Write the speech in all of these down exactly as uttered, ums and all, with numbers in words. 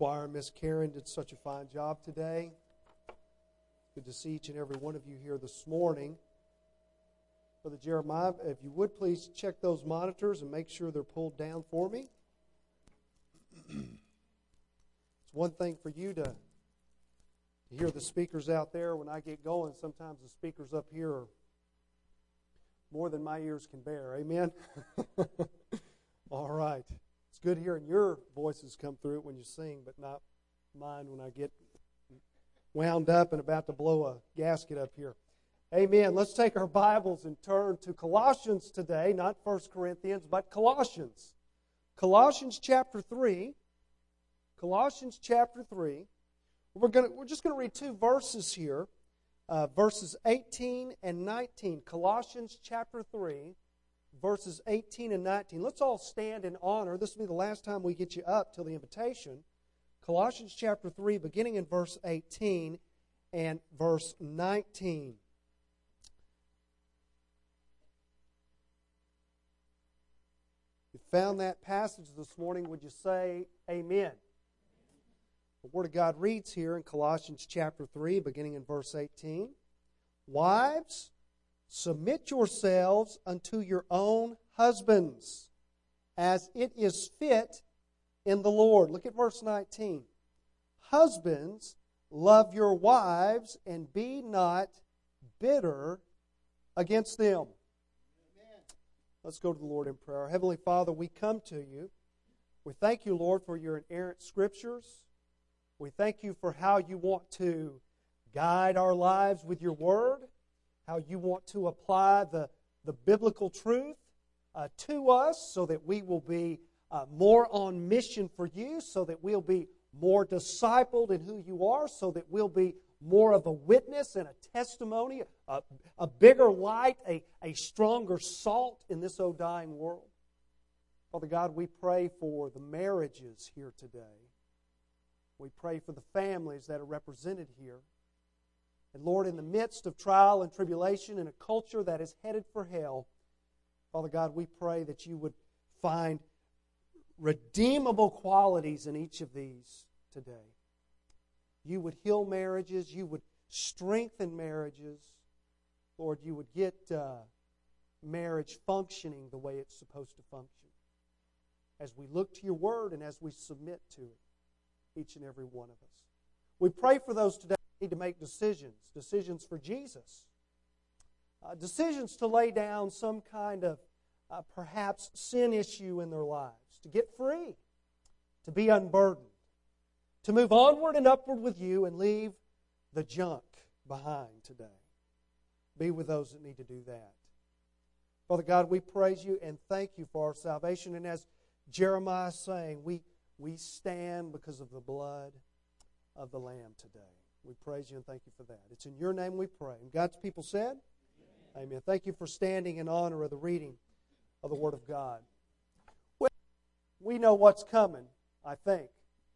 choir. Miss Karen did such a fine job today. Good to see each and every one of you here this morning. Brother Jeremiah, if you would please check those monitors and make sure they're pulled down for me. It's one thing for you to, to hear the speakers out there. When I get going, sometimes the speakers up here are more than my ears can bear. Amen? All right. It's good hearing your voices come through when you sing, but not mine when I get wound up and about to blow a gasket up here. Amen. Let's take our Bibles and turn to Colossians today, not First Corinthians, but Colossians. Colossians chapter three. Colossians chapter three. We're going to, we're just going to read two verses here, uh, verses eighteen and nineteen. Colossians chapter three, verses eighteen and nineteen. Let's all stand in honor. This will be the last time we get you up till the invitation. Colossians chapter three, beginning in verse eighteen and verse nineteen. If you found that passage this morning, would you say amen? The Word of God reads here in Colossians chapter three, beginning in verse eighteen. Wives, submit yourselves unto your own husbands, as it is fit in the Lord. Look at verse nineteen. Husbands, love your wives, and be not bitter against them. Amen. Let's go to the Lord in prayer. Heavenly Father, we come to you. We thank you, Lord, for your inerrant scriptures. We thank you for how you want to guide our lives with your word, how you want to apply the, the biblical truth uh, to us so that we will be uh, more on mission for you, so that we'll be more discipled in who you are, so that we'll be more of a witness and a testimony, a, a bigger light, a, a stronger salt in this, oh, dying world. Father God, we pray for the marriages here today. We pray for the families that are represented here. And Lord, in the midst of trial and tribulation in a culture that is headed for hell, Father God, we pray that you would find redeemable qualities in each of these today. You would heal marriages. You would strengthen marriages. Lord, you would get uh, marriage functioning the way it's supposed to function. As we look to your word and as we submit to it, each and every one of us. We pray for those today who need to make decisions, decisions for Jesus, uh, decisions to lay down some kind of uh, perhaps sin issue in their lives, to get free, to be unburdened, to move onward and upward with you and leave the junk behind today. Be with those that need to do that. Father God, we praise you and thank you for our salvation. And as Jeremiah is saying, we We stand because of the blood of the Lamb today. We praise you and thank you for that. It's in your name we pray. And God's people said, Amen. Amen. Thank you for standing in honor of the reading of the Word of God. Well, we know what's coming, I think.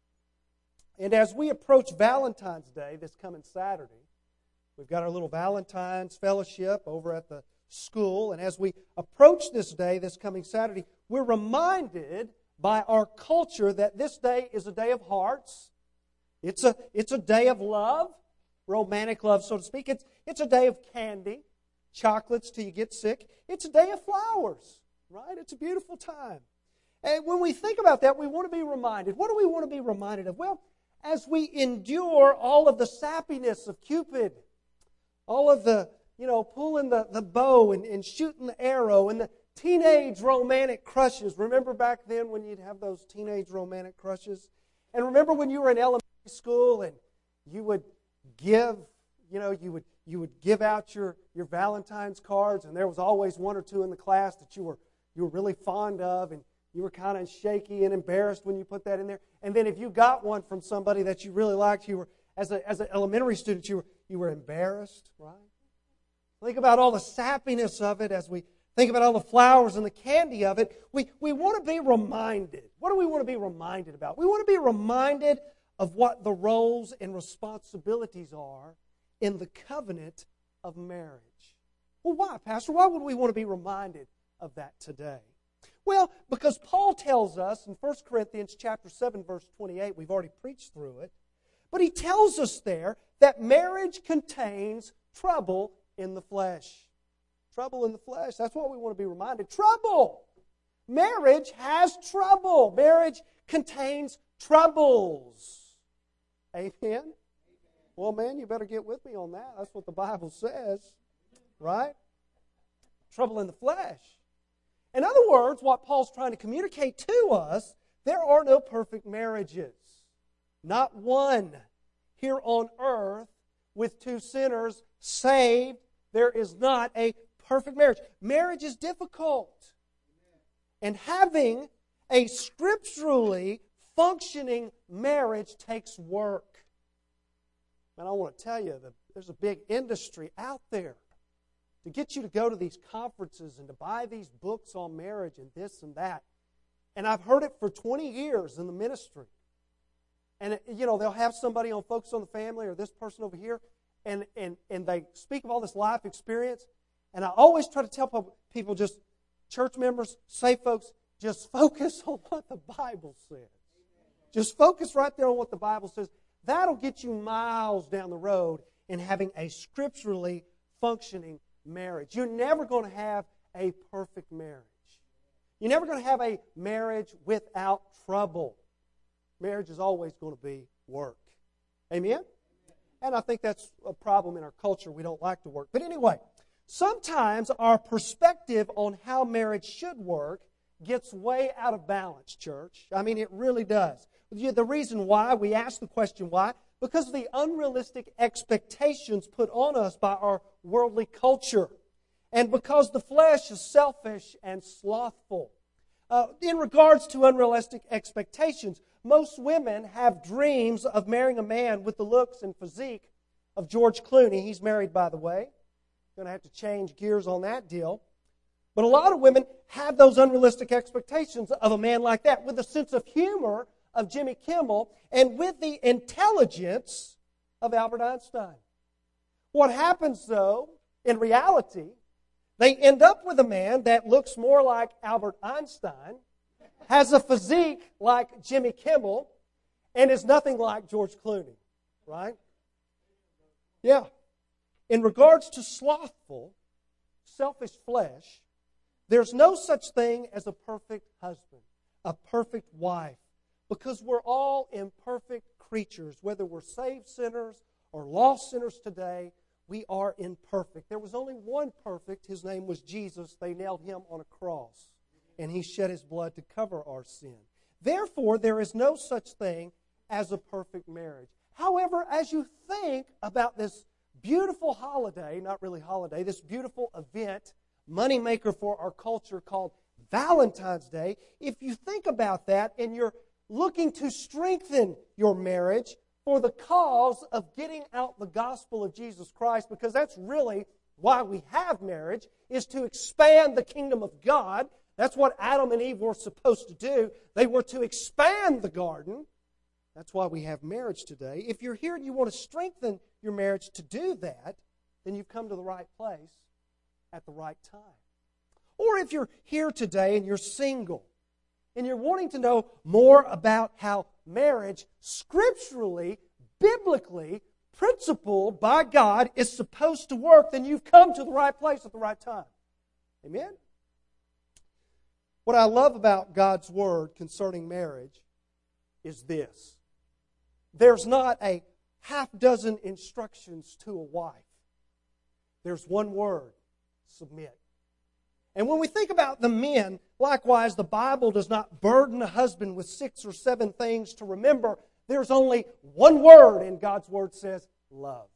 And as we approach Valentine's Day this coming Saturday, we've got our little Valentine's fellowship over at the school. And as we approach this day, this coming Saturday, we're reminded by our culture that this day is a day of hearts. It's a, it's a day of love, romantic love, so to speak. It's, it's a day of candy, chocolates till you get sick. It's a day of flowers, right? It's a beautiful time. And when we think about that, we want to be reminded. What do we want to be reminded of? Well, as we endure all of the sappiness of Cupid, all of the, you know, pulling the, the bow and, and shooting the arrow and the teenage romantic crushes. Remember back then when you'd have those teenage romantic crushes? And remember when you were in elementary school and you would give, you know, you would you would give out your, your Valentine's cards, and there was always one or two in the class that you were you were really fond of, and you were kind of shaky and embarrassed when you put that in there. And then if you got one from somebody that you really liked, you were as a as an elementary student, you were you were embarrassed, right? Think about all the sappiness of it as we think about all the flowers and the candy of it. We, we want to be reminded. What do we want to be reminded about? We want to be reminded of what the roles and responsibilities are in the covenant of marriage. Well, why, Pastor? Why would we want to be reminded of that today? Well, because Paul tells us in First Corinthians chapter seven, verse twenty-eight, we've already preached through it, but he tells us there that marriage contains trouble in the flesh. Trouble in the flesh. That's what we want to be reminded. Trouble! Marriage has trouble. Marriage contains troubles. Amen? Well, man, you better get with me on that. That's what the Bible says. Right? Trouble in the flesh. In other words, what Paul's trying to communicate to us, there are no perfect marriages. Not one here on earth with two sinners saved. There is not a perfect marriage. Marriage is difficult. And having a scripturally functioning marriage takes work. And I want to tell you that there's a big industry out there to get you to go to these conferences and to buy these books on marriage and this and that. And I've heard it for twenty years in the ministry. And, you know, they'll have somebody on Focus on the Family or this person over here, and, and, and they speak of all this life experience. And I always try to tell people, just church members, saved folks, just focus on what the Bible says. Just focus right there on what the Bible says. That'll get you miles down the road in having a scripturally functioning marriage. You're never going to have a perfect marriage. You're never going to have a marriage without trouble. Marriage is always going to be work. Amen? And I think that's a problem in our culture. We don't like to work. But anyway, sometimes our perspective on how marriage should work gets way out of balance, church. I mean, it really does. The reason why, we ask the question why, because of the unrealistic expectations put on us by our worldly culture. And because the flesh is selfish and slothful. Uh, in regards to unrealistic expectations, most women have dreams of marrying a man with the looks and physique of George Clooney. He's married, by the way. Going to have to change gears on that deal. But a lot of women have those unrealistic expectations of a man like that, with a sense of humor of Jimmy Kimmel and with the intelligence of Albert Einstein. What happens, though, in reality, they end up with a man that looks more like Albert Einstein, has a physique like Jimmy Kimmel, and is nothing like George Clooney. Right? Yeah. In regards to slothful, selfish flesh, there's no such thing as a perfect husband, a perfect wife, because we're all imperfect creatures. Whether we're saved sinners or lost sinners today, we are imperfect. There was only one perfect. His name was Jesus. They nailed him on a cross, and he shed his blood to cover our sin. Therefore, there is no such thing as a perfect marriage. However, as you think about this beautiful holiday, not really holiday, this beautiful event, moneymaker for our culture called Valentine's Day, if you think about that and you're looking to strengthen your marriage for the cause of getting out the gospel of Jesus Christ, because that's really why we have marriage, is to expand the kingdom of God. That's what Adam and Eve were supposed to do. They were to expand the garden. That's why we have marriage today. If you're here and you want to strengthen your marriage to do that, then you've come to the right place at the right time. Or if you're here today and you're single and you're wanting to know more about how marriage scripturally, biblically, principled by God is supposed to work, then you've come to the right place at the right time. Amen? What I love about God's Word concerning marriage is this. There's not a half dozen instructions to a wife. There's one word: submit. And when we think about the men, likewise, the Bible does not burden a husband with six or seven things to remember. There's only one word, and God's Word says love.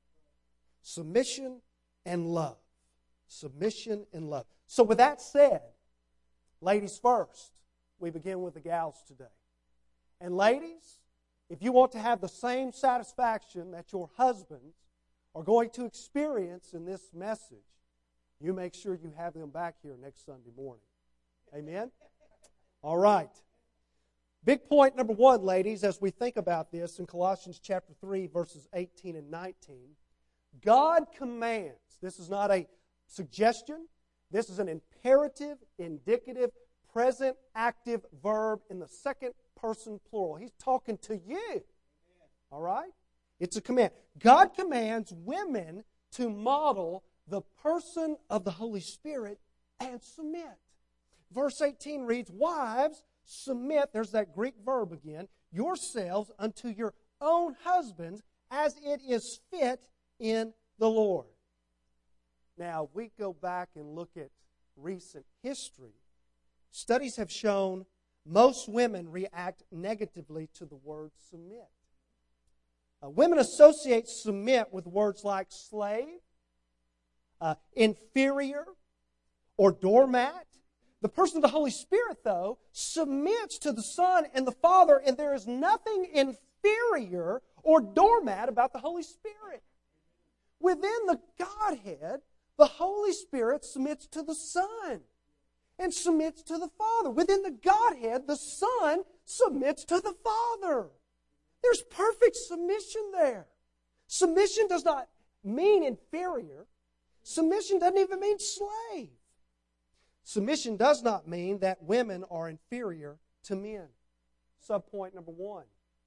Submission and love. Submission and love. So with that said, ladies first, we begin with the gals today. And ladies, if you want to have the same satisfaction that your husbands are going to experience in this message, you make sure you have them back here next Sunday morning. Amen? All right. Big point number one, ladies, as we think about this in Colossians chapter three, verses eighteen and nineteen. God commands. This is not a suggestion. This is an imperative, indicative, present active verb in the second person plural. He's talking to you. All right? It's a command. God commands women to model the person of the Holy Spirit and submit. Verse eighteen reads, "Wives, submit," there's that Greek verb again, "yourselves unto your own husbands as it is fit in the Lord." Now, if we go back and look at recent history, studies have shown most women react negatively to the word submit. Uh, women associate submit with words like slave, uh, inferior, or doormat. The person of the Holy Spirit, though, submits to the Son and the Father, and there is nothing inferior or doormat about the Holy Spirit. Within the Godhead, the Holy Spirit submits to the Son and submits to the Father. Within the Godhead, the Son submits to the Father. There's perfect submission there. Submission does not mean inferior. Submission doesn't even mean slave. Submission does not mean that women are inferior to men. Subpoint number one.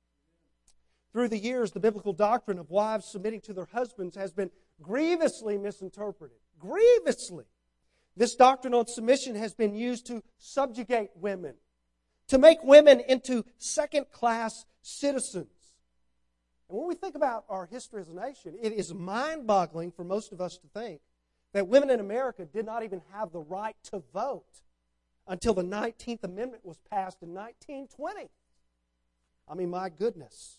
Through the years, the biblical doctrine of wives submitting to their husbands has been grievously misinterpreted. Grievously. This doctrine on submission has been used to subjugate women, to make women into second-class citizens. And when we think about our history as a nation, it is mind-boggling for most of us to think that women in America did not even have the right to vote until the nineteenth Amendment was passed in nineteen twenty. I mean, my goodness.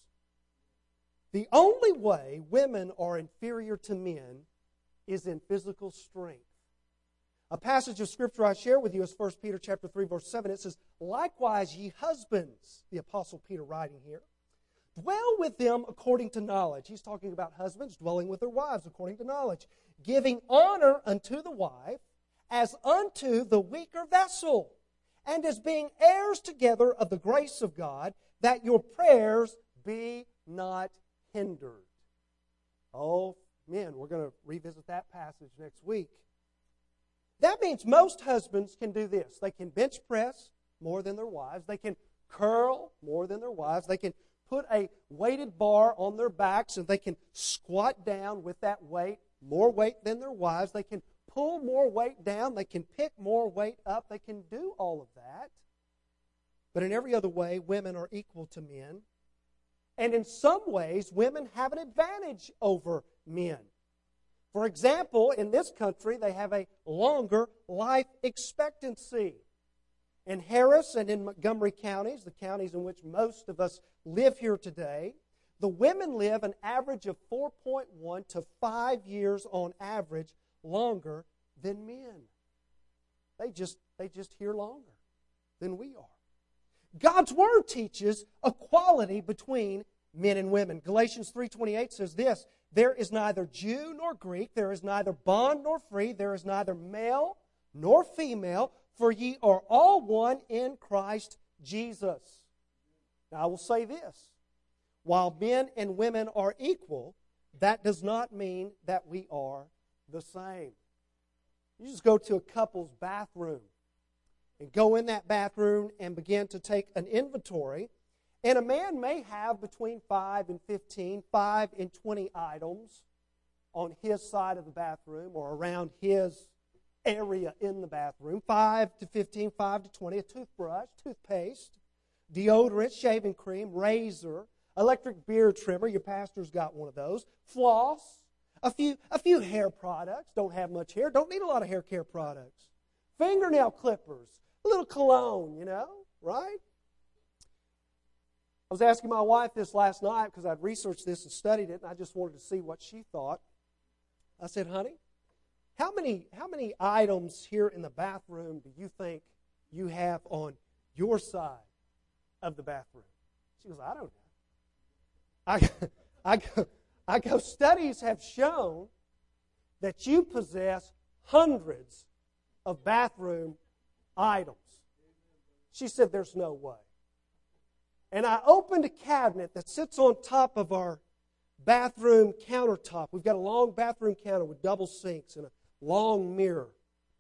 The only way women are inferior to men is in physical strength. A passage of Scripture I share with you is First Peter chapter three, verse seven. It says, "Likewise, ye husbands," the Apostle Peter writing here, "dwell with them according to knowledge." He's talking about husbands dwelling with their wives according to knowledge. "Giving honor unto the wife as unto the weaker vessel, and as being heirs together of the grace of God, that your prayers be not hindered." Oh, men, we're going to revisit that passage next week. That means most husbands can do this. They can bench press more than their wives. They can curl more than their wives. They can put a weighted bar on their backs, and they can squat down with that weight, more weight than their wives. They can pull more weight down. They can pick more weight up. They can do all of that. But in every other way, women are equal to men. And in some ways, women have an advantage over men. For example, in this country, they have a longer life expectancy. In Harris and in Montgomery counties, the counties in which most of us live here today, the women live an average of four point one to five years on average longer than men. They just, they just here longer than we are. God's Word teaches equality between men and women. Galatians three twenty-eight says this, "There is neither Jew nor Greek, there is neither bond nor free, there is neither male nor female, for ye are all one in Christ Jesus." Now I will say this, while men and women are equal, that does not mean that we are the same. You just go to a couple's bathroom and go in that bathroom and begin to take an inventory. And a man may have between five and fifteen, five and twenty items on his side of the bathroom or around his area in the bathroom. five to fifteen, five to twenty, a toothbrush, toothpaste, deodorant, shaving cream, razor, electric beard trimmer. Your pastor's got one of those. Floss, a few, a few hair products. Don't have much hair. Don't need a lot of hair care products. Fingernail clippers, a little cologne, you know, right? I was asking my wife this last night because I'd researched this and studied it, and I just wanted to see what she thought. I said, "Honey, how many how many items here in the bathroom do you think you have on your side of the bathroom?" She goes, "I don't know." I, I, go, I go, studies have shown that you possess hundreds of bathroom items. She said, "There's no way." And I opened a cabinet that sits on top of our bathroom countertop. We've got a long bathroom counter with double sinks and a long mirror.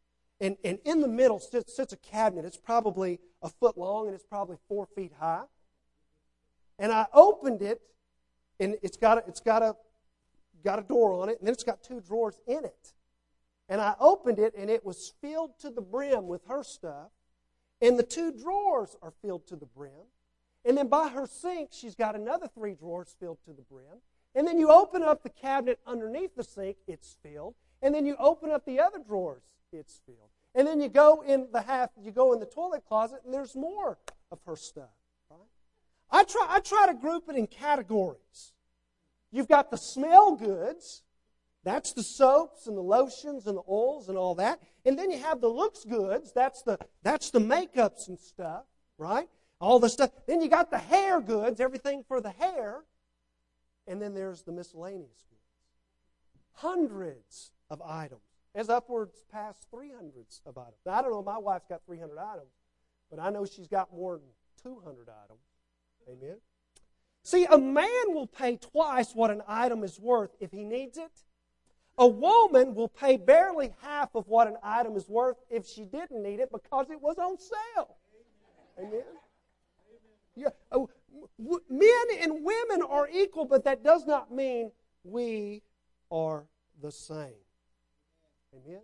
And, and in the middle sits, sits a cabinet. It's probably a foot long and it's probably four feet high. And I opened it, and it's got a, it's got a, got a door on it, and then it's got two drawers in it. And I opened it, and it was filled to the brim with her stuff. And the two drawers are filled to the brim. And then by her sink, she's got another three drawers filled to the brim. And then you open up the cabinet underneath the sink, it's filled. And then you open up the other drawers, it's filled. And then you go in the half, you go in the toilet closet, and there's more of her stuff. Right? I try, I try to group it in categories. You've got the smell goods. That's the soaps and the lotions and the oils and all that. And then you have the looks goods. That's the that's the makeups and stuff, right? All the stuff. Then you got the hair goods, everything for the hair. And then there's the miscellaneous goods. Hundreds of items. As upwards past three hundreds of items. Now, I don't know if my wife's got three hundred items, but I know she's got more than two hundred items. Amen? See, a man will pay twice what an item is worth if he needs it. A woman will pay barely half of what an item is worth if she didn't need it because it was on sale. Amen? Yeah. Oh, w- men and women are equal, but that does not mean we are the same. Amen?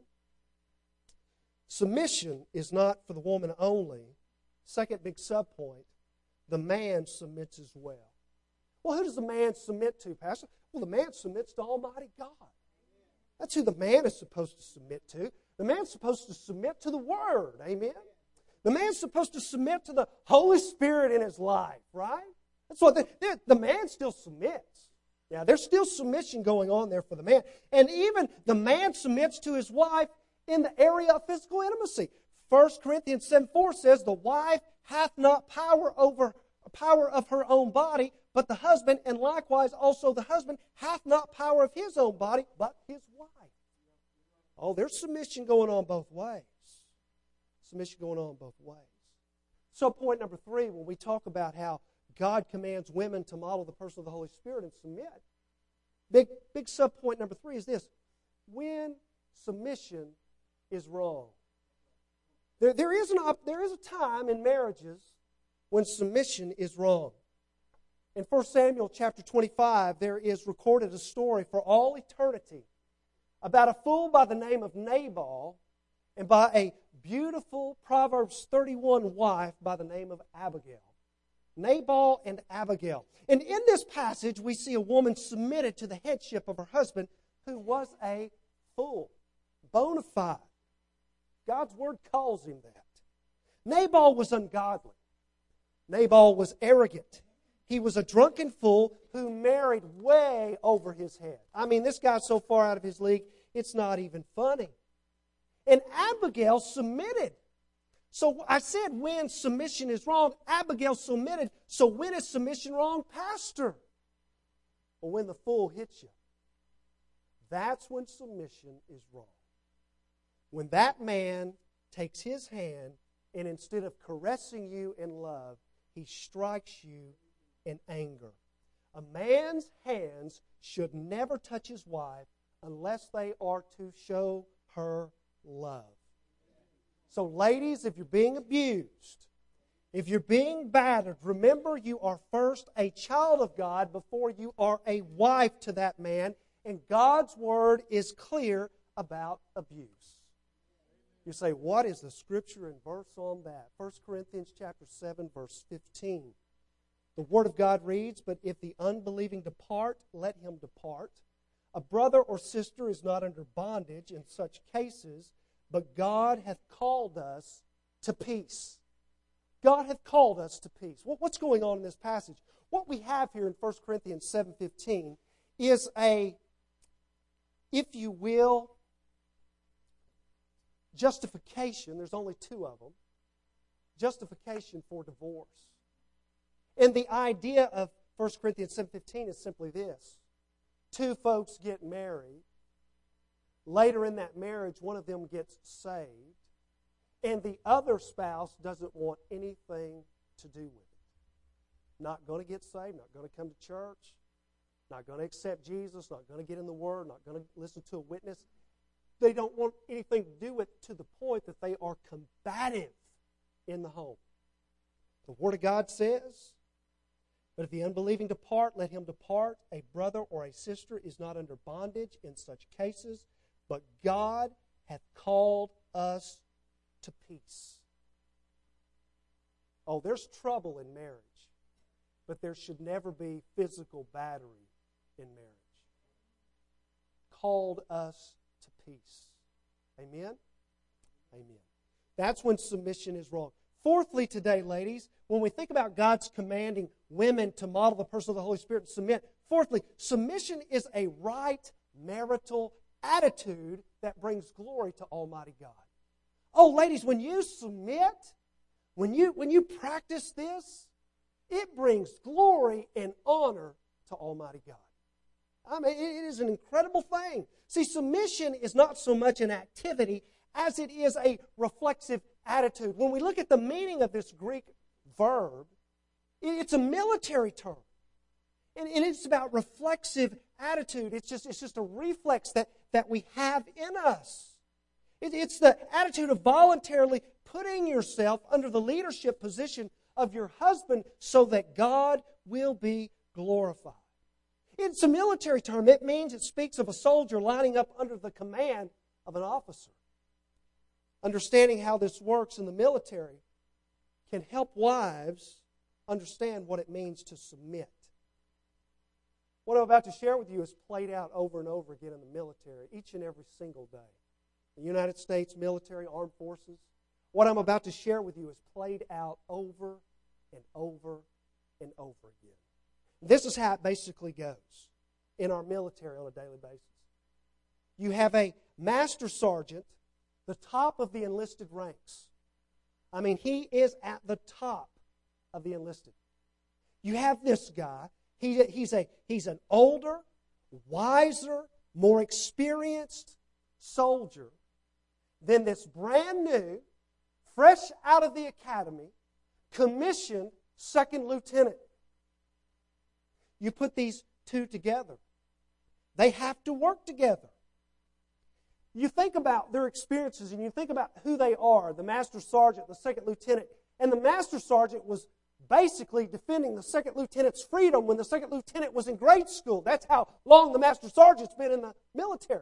Submission is not for the woman only. Second big subpoint, the man submits as well. Well, who does the man submit to, Pastor? Well, the man submits to Almighty God. That's who the man is supposed to submit to. The man's supposed to submit to the Word. Amen? The man's supposed to submit to the Holy Spirit in his life, right? That's what the, the man still submits. Yeah, there's still submission going on there for the man. And even the man submits to his wife in the area of physical intimacy. First Corinthians seven four says, the wife hath not power over power of her own body, but the husband, and likewise also the husband hath not power of his own body, but his wife. Oh, there's submission going on both ways. Submission going on both ways. So point number three, when we talk about how God commands women to model the person of the Holy Spirit and submit, big, big subpoint number three is this. When submission is wrong. There, there, is an, there is a time in marriages when submission is wrong. In First Samuel chapter twenty-five, there is recorded a story for all eternity about a fool by the name of Nabal and by a beautiful Proverbs thirty-one wife by the name of Abigail. Nabal and Abigail. And in this passage, we see a woman submitted to the headship of her husband who was a fool. Bona fide. God's Word calls him that. Nabal was ungodly. Nabal was arrogant. He was a drunken fool who married way over his head. I mean, this guy's so far out of his league, it's not even funny. And Abigail submitted. So I said when submission is wrong, Abigail submitted. So when is submission wrong, Pastor? Well, when the fool hits you. That's when submission is wrong. When that man takes his hand and instead of caressing you in love, he strikes you in anger. A man's hands should never touch his wife unless they are to show her love. So ladies, if you're being abused, if you're being battered, remember you are first a child of God before you are a wife to that man, and God's Word is clear about abuse. You say, what is the scripture and verse on that? First Corinthians chapter seven, verse fifteen. The Word of God reads, but if the unbelieving depart, let him depart. A brother or sister is not under bondage in such cases, but God hath called us to peace. God hath called us to peace. What's going on in this passage? What we have here in First Corinthians seven fifteen is a, if you will, justification. There's only two of them. Justification for divorce. And the idea of First Corinthians seven fifteen is simply this. Two folks get married. Later in that marriage, one of them gets saved. And the other spouse doesn't want anything to do with it. Not going to get saved, not going to come to church, not going to accept Jesus, not going to get in the Word, not going to listen to a witness. they don't want anything to do with it to the point that they are combative in the home. The Word of God says, but if the unbelieving depart, let him depart. A brother or a sister is not under bondage in such cases, but God hath called us to peace. Oh, there's trouble in marriage, but there should never be physical battery in marriage. Called us to peace. Amen? Amen. That's when submission is wrong. Fourthly today, ladies, when we think about God's commanding women to model the person of the Holy Spirit and submit, fourthly, submission is a right marital attitude that brings glory to Almighty God. Oh, ladies, when you submit, when you, when you practice this, it brings glory and honor to Almighty God. I mean, it is an incredible thing. See, submission is not so much an activity as it is a reflexive attitude. When we look at the meaning of this Greek verb, it's a military term. And, and it's about reflexive attitude. It's just, it's just a reflex that, that we have in us. It, it's the attitude of voluntarily putting yourself under the leadership position of your husband so that God will be glorified. It's a military term. It means it speaks of a soldier lining up under the command of an officer. Understanding how this works in the military can help wives understand what it means to submit. What I'm about to share with you is played out over and over again in the military, each and every single day. The United States military, armed forces. What I'm about to share with you is played out over and over and over again. This is how it basically goes in our military on a daily basis. You have a master sergeant, the top of the enlisted ranks. I mean, he is at the top of the enlisted. You have this guy. He, he's, a, he's an older, wiser, more experienced soldier than this brand new, fresh out of the academy, commissioned second lieutenant. You put these two together. They have to work together. You think about their experiences and you think about who they are, the master sergeant, the second lieutenant. And the master sergeant was basically defending the second lieutenant's freedom when the second lieutenant was in grade school. That's how long the master sergeant's been in the military.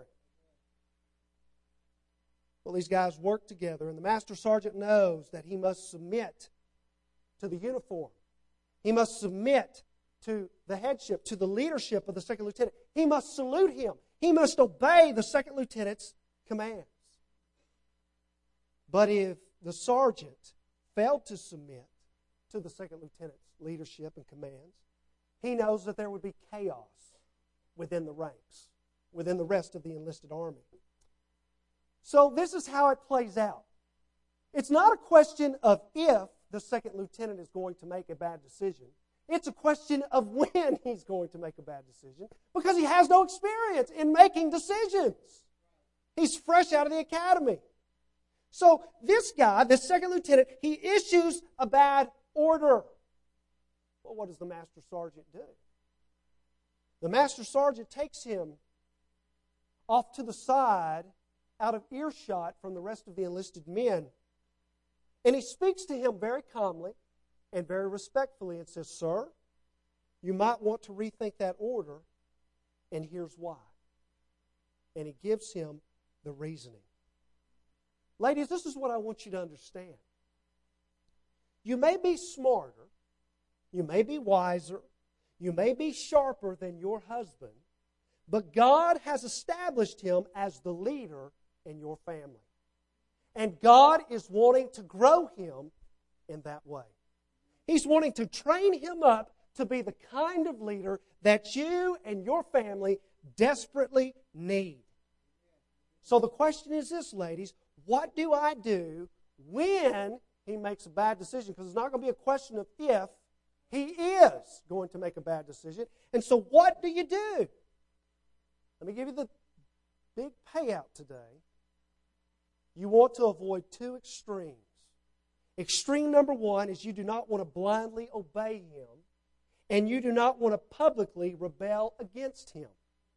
Well, these guys work together, and the master sergeant knows that he must submit to the uniform. He must submit to the headship, to the leadership of the second lieutenant. He must salute him. He must obey the second lieutenant's commands. But if the sergeant failed to submit to the second lieutenant's leadership and commands, he knows that there would be chaos within the ranks, within the rest of the enlisted army. So this is how it plays out. It's not a question of if the second lieutenant is going to make a bad decision. It's a question of when he's going to make a bad decision because he has no experience in making decisions. He's fresh out of the academy. So this guy, this second lieutenant, he issues a bad order. Well, what does the master sergeant do? The master sergeant takes him off to the side, out of earshot from the rest of the enlisted men, and he speaks to him very calmly and very respectfully and says, "Sir, you might want to rethink that order, and here's why." And he gives him the reasoning. Ladies, this is what I want you to understand. You may be smarter, you may be wiser, you may be sharper than your husband, but God has established him as the leader in your family. And God is wanting to grow him in that way. He's wanting to train him up to be the kind of leader that you and your family desperately need. So the question is this, ladies, what do I do when he makes a bad decision? Because it's not going to be a question of if. He is going to make a bad decision. And so what do you do? Let me give you the big payout today. You want to avoid two extremes. Extreme number one is you do not want to blindly obey him, and you do not want to publicly rebel against him.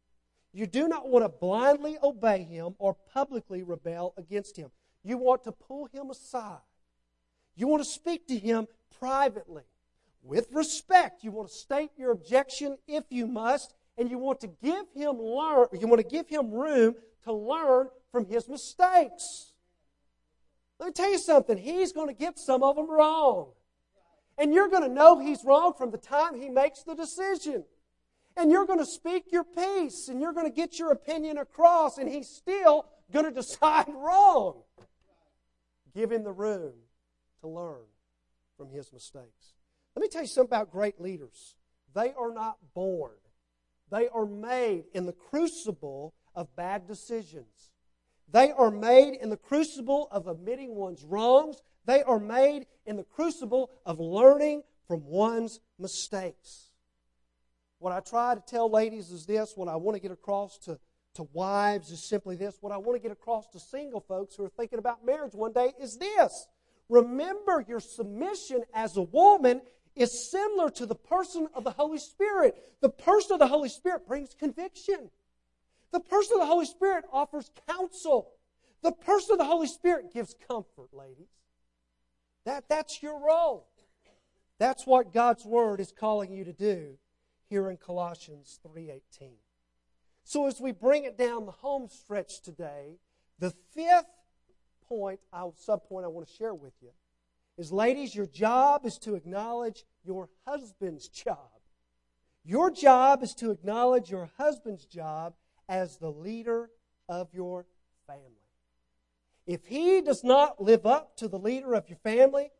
You do not want to blindly obey him or publicly rebel against him. You want to pull him aside. You want to speak to him privately, with respect. You want to state your objection if you must, and you want to give him learn. You want to give him room to learn from his mistakes. Let me tell you something. He's going to get some of them wrong. And you're going to know he's wrong from the time he makes the decision. And you're going to speak your piece, and you're going to get your opinion across, and he's still going to decide wrong. Give him the room to learn from his mistakes. Let me tell you something about great leaders. They are not born. They are made in the crucible of bad decisions. They are made in the crucible of admitting one's wrongs. They are made in the crucible of learning from one's mistakes. What I try to tell ladies is this, what I want to get across to, to wives is simply this, what I want to get across to single folks who are thinking about marriage one day is this. Remember, your submission as a woman is similar to the person of the Holy Spirit. The person of the Holy Spirit brings conviction. The person of the Holy Spirit offers counsel. The person of the Holy Spirit gives comfort, ladies. That, that's your role. That's what God's Word is calling you to do here in Colossians three eighteen. So as we bring it down the home stretch today, the fifth point, sub-point I want to share with you is, ladies, your job is to acknowledge your husband's job. Your job is to acknowledge your husband's job as the leader of your family. If he does not live up to the leader of your family,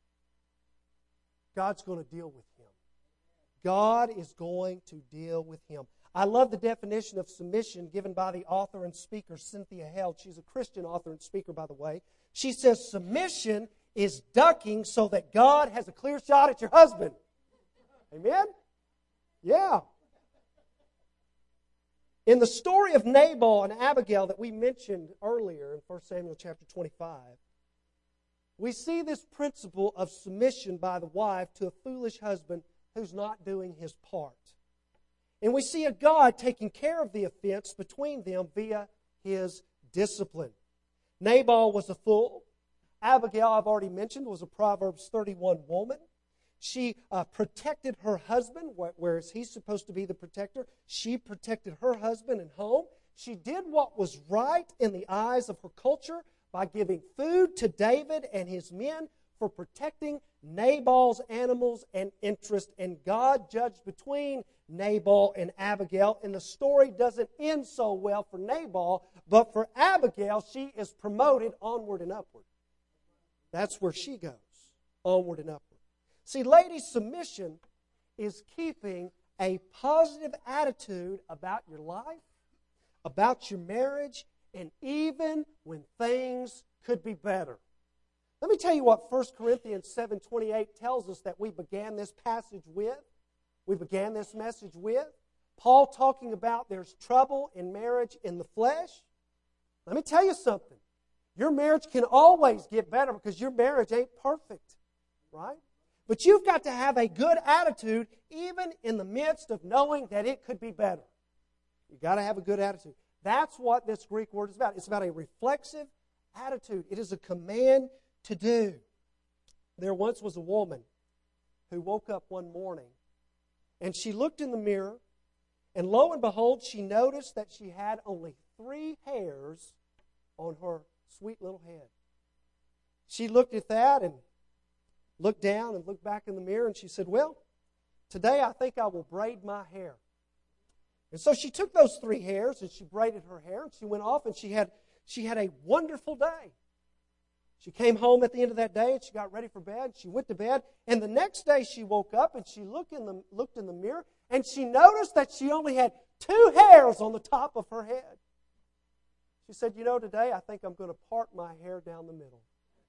God's going to deal with him. God is going to deal with him. I love the definition of submission given by the author and speaker Cynthia Held. She's a Christian author and speaker, by the way. She says submission is ducking so that God has a clear shot at your husband. Amen? Yeah. In the story of Nabal and Abigail that we mentioned earlier in First Samuel chapter twenty-five, we see this principle of submission by the wife to a foolish husband who's not doing his part. And we see a God taking care of the offense between them via his discipline. Nabal was a fool. Abigail, I've already mentioned, was a Proverbs thirty-one woman. She uh, protected her husband, whereas he's supposed to be the protector. She protected her husband and home. She did what was right in the eyes of her culture by giving food to David and his men for protecting Nabal's animals and interest. And God judged between Nabal and Abigail. And the story doesn't end so well for Nabal, but for Abigail, she is promoted onward and upward. That's where she goes, onward and upward. See, ladies, submission is keeping a positive attitude about your life, about your marriage, and even when things could be better. Let me tell you what First Corinthians seven twenty-eight tells us that we began this passage with. We began this message with. Paul talking about there's trouble in marriage in the flesh. Let me tell you something. Your marriage can always get better because your marriage ain't perfect, right? But you've got to have a good attitude even in the midst of knowing that it could be better. You've got to have a good attitude. That's what this Greek word is about. It's about a reflexive attitude. It is a command to do. There once was a woman who woke up one morning and she looked in the mirror, and lo and behold, she noticed that she had only three hairs on her sweet little head. She looked at that and looked down and looked back in the mirror, and she said, well, today I think I will braid my hair. And so she took those three hairs and she braided her hair, and she went off, and she had she had a wonderful day. She came home at the end of that day and she got ready for bed. She went to bed, and the next day she woke up and she looked in the looked in the mirror, and she noticed that she only had two hairs on the top of her head. She said, you know, today I think I'm going to part my hair down the middle.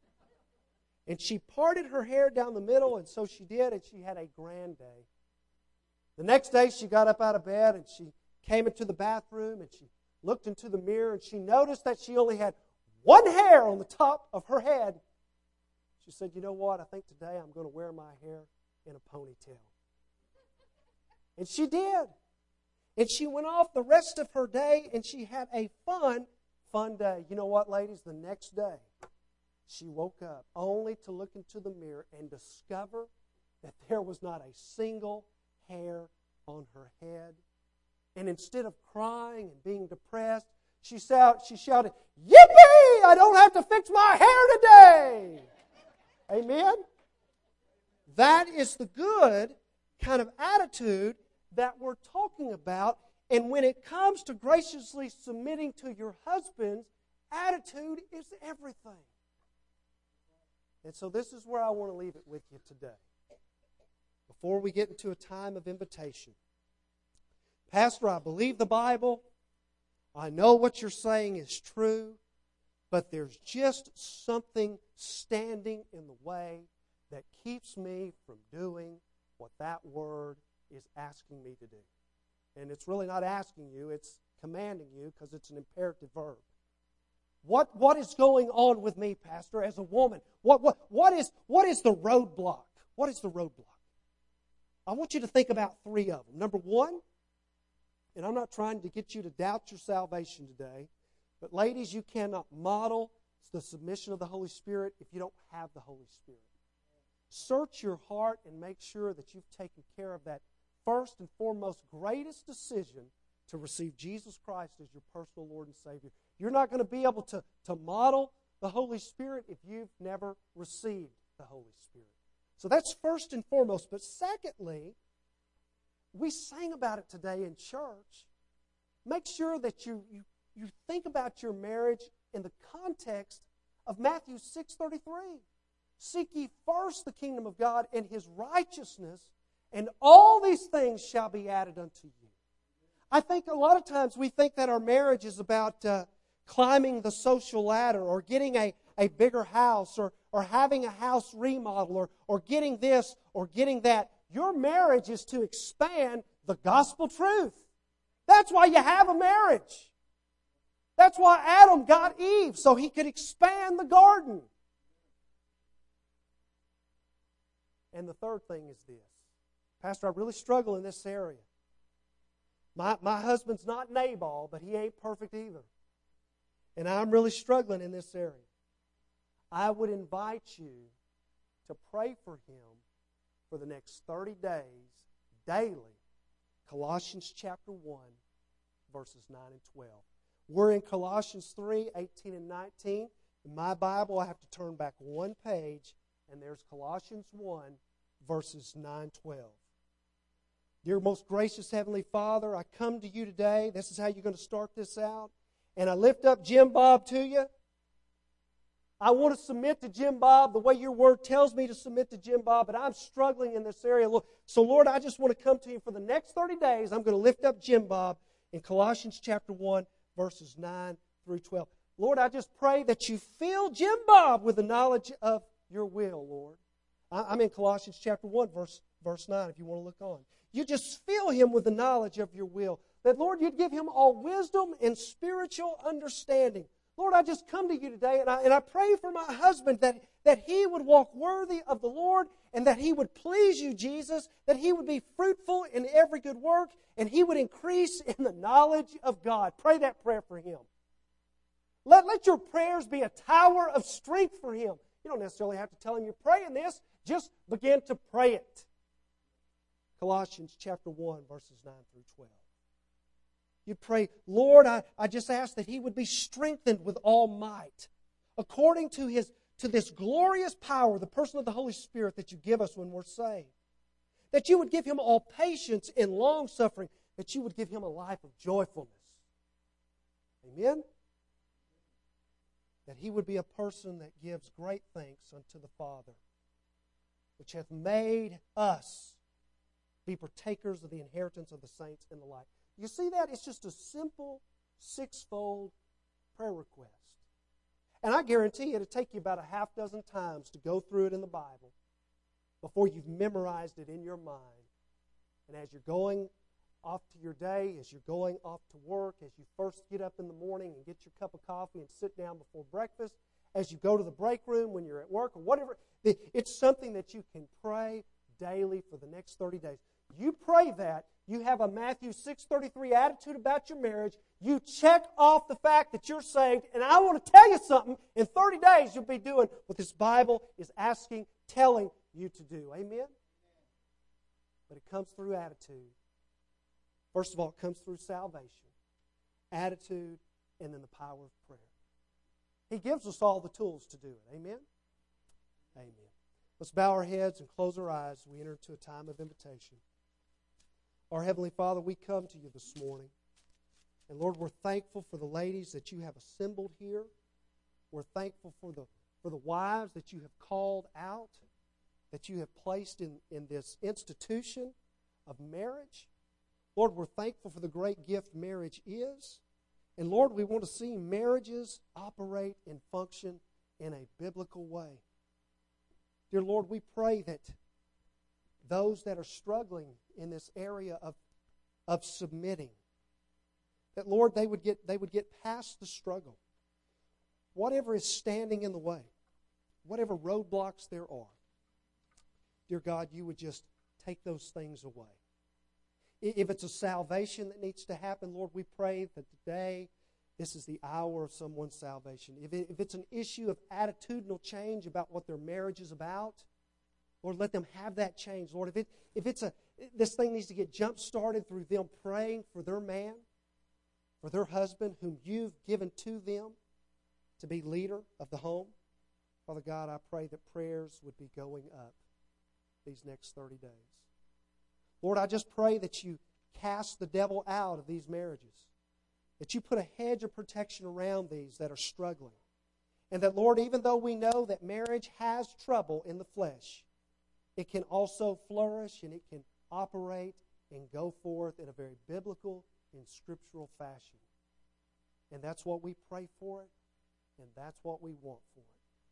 And she parted her hair down the middle, and so she did, and she had a grand day. The next day she got up out of bed and she came into the bathroom and she looked into the mirror, and she noticed that she only had one hair on the top of her head. She said, you know what, I think today I'm going to wear my hair in a ponytail. And she did. And she went off the rest of her day, and she had a fun, fun day. You know what, ladies? The next day, she woke up only to look into the mirror and discover that there was not a single hair on her head. And instead of crying and being depressed, she shouted, she shouted, "Yippee! I don't have to fix my hair today!" Amen? That is the good kind of attitude that we're talking about. And when it comes to graciously submitting to your husband's, attitude is everything. And so this is where I want to leave it with you today. Before we get into a time of invitation. Pastor, I believe the Bible. I know what you're saying is true. But there's just something standing in the way that keeps me from doing what that word is asking me to do. And it's really not asking you, it's commanding you because it's an imperative verb. What, what is going on with me, Pastor, as a woman? What, what, what, is, what is the roadblock? What is the roadblock? I want you to think about three of them. Number one, and I'm not trying to get you to doubt your salvation today, but ladies, you cannot model the submission of the Holy Spirit if you don't have the Holy Spirit. Search your heart and make sure that you've taken care of that first and foremost greatest decision to receive Jesus Christ as your personal Lord and Savior. You're not going to be able to, to model the Holy Spirit if you've never received the Holy Spirit. So that's first and foremost. But secondly, we sang about it today in church. Make sure that you, you, you think about your marriage in the context of Matthew six thirty-three. Seek ye first the kingdom of God and His righteousness, and all these things shall be added unto you. I think a lot of times we think that our marriage is about uh, climbing the social ladder or getting a, a bigger house or, or having a house remodel or, or getting this or getting that. Your marriage is to expand the gospel truth. That's why you have a marriage. That's why Adam got Eve, so he could expand the garden. And the third thing is this. Pastor, I really struggle in this area. My, my husband's not Nabal, but he ain't perfect either. And I'm really struggling in this area. I would invite you to pray for him for the next thirty days, daily. Colossians chapter one, verses nine and twelve. We're in Colossians three, eighteen and nineteen. In my Bible, I have to turn back one page, and there's Colossians one, verses nine, twelve. Dear most gracious Heavenly Father, I come to you today. This is how you're going to start this out. And I lift up Jim Bob to you. I want to submit to Jim Bob the way your word tells me to submit to Jim Bob, but I'm struggling in this area. So, Lord, I just want to come to you for the next thirty days. I'm going to lift up Jim Bob in Colossians chapter one, verses nine through twelve. Lord, I just pray that you fill Jim Bob with the knowledge of your will, Lord. I'm in Colossians chapter one, verse, verse nine, if you want to look on. You just fill him with the knowledge of your will. That, Lord, you'd give him all wisdom and spiritual understanding. Lord, I just come to you today, and I, and I pray for my husband that, that he would walk worthy of the Lord and that he would please you, Jesus, that he would be fruitful in every good work and he would increase in the knowledge of God. Pray that prayer for him. Let, let your prayers be a tower of strength for him. You don't necessarily have to tell him you're praying this. Just begin to pray it. Colossians chapter one, verses nine through twelve. You pray, Lord, I, I just ask that he would be strengthened with all might, according to his to this glorious power, the person of the Holy Spirit that you give us when we're saved. That you would give him all patience and long-suffering, that you would give him a life of joyfulness. Amen? That he would be a person that gives great thanks unto the Father, which hath made us be partakers of the inheritance of the saints in the light. You see that? It's just a simple six-fold prayer request. And I guarantee it'll take you about a half dozen times to go through it in the Bible before you've memorized it in your mind. And as you're going off to your day, as you're going off to work, as you first get up in the morning and get your cup of coffee and sit down before breakfast, as you go to the break room when you're at work or whatever, it's something that you can pray daily for the next thirty days. You pray that, you have a Matthew six thirty-three attitude about your marriage, you check off the fact that you're saved, and I want to tell you something, in thirty days you'll be doing what this Bible is asking, telling you to do. Amen? But it comes through attitude. First of all, it comes through salvation, attitude, and then the power of prayer. He gives us all the tools to do it. Amen? Amen. Let's bow our heads and close our eyes as we enter into a time of invitation. Our Heavenly Father, we come to you this morning. And Lord, we're thankful for the ladies that you have assembled here. We're thankful for the, for the wives that you have called out, that you have placed in, in this institution of marriage. Lord, we're thankful for the great gift marriage is. And Lord, we want to see marriages operate and function in a biblical way. Dear Lord, we pray that those that are struggling in this area of, of submitting, that, Lord, they would get they would get past the struggle. Whatever is standing in the way, whatever roadblocks there are, dear God, you would just take those things away. If it's a salvation that needs to happen, Lord, we pray that today this is the hour of someone's salvation. If, it, if it's an issue of attitudinal change about what their marriage is about, Lord, let them have that change. Lord, if it if it's a this thing needs to get jump-started through them praying for their man, for their husband whom you've given to them to be leader of the home. Father God, I pray that prayers would be going up these next thirty days. Lord, I just pray that you cast the devil out of these marriages, that you put a hedge of protection around these that are struggling, and that, Lord, even though we know that marriage has trouble in the flesh, it can also flourish and it can operate and go forth in a very biblical and scriptural fashion. And that's what we pray for it, and that's what we want for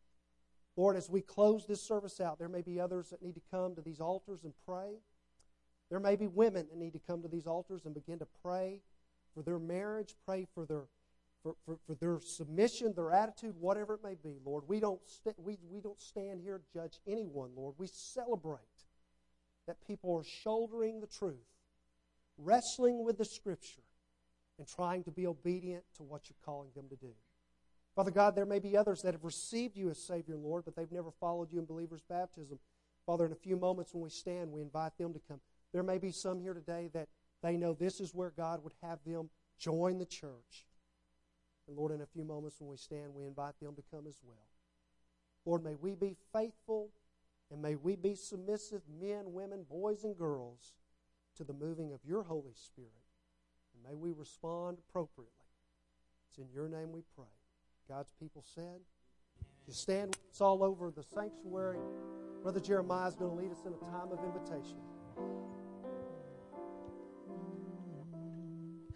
it. Lord, as we close this service out, there may be others that need to come to these altars and pray. There may be women that need to come to these altars and begin to pray for their marriage, pray for their for, for, for their submission, their attitude, whatever it may be. Lord, we don't st- we, we don't stand here to judge anyone, Lord. We celebrate that people are shouldering the truth, wrestling with the Scripture, and trying to be obedient to what you're calling them to do. Father God, there may be others that have received you as Savior and Lord, but they've never followed you in believer's baptism. Father, in a few moments when we stand, we invite them to come. There may be some here today that they know this is where God would have them join the church. And Lord, in a few moments when we stand, we invite them to come as well. Lord, may we be faithful and may we be submissive men, women, boys, and girls to the moving of your Holy Spirit. And may we respond appropriately. It's in your name we pray. God's people said, you stand with us all over the sanctuary. Brother Jeremiah is going to lead us in a time of invitation.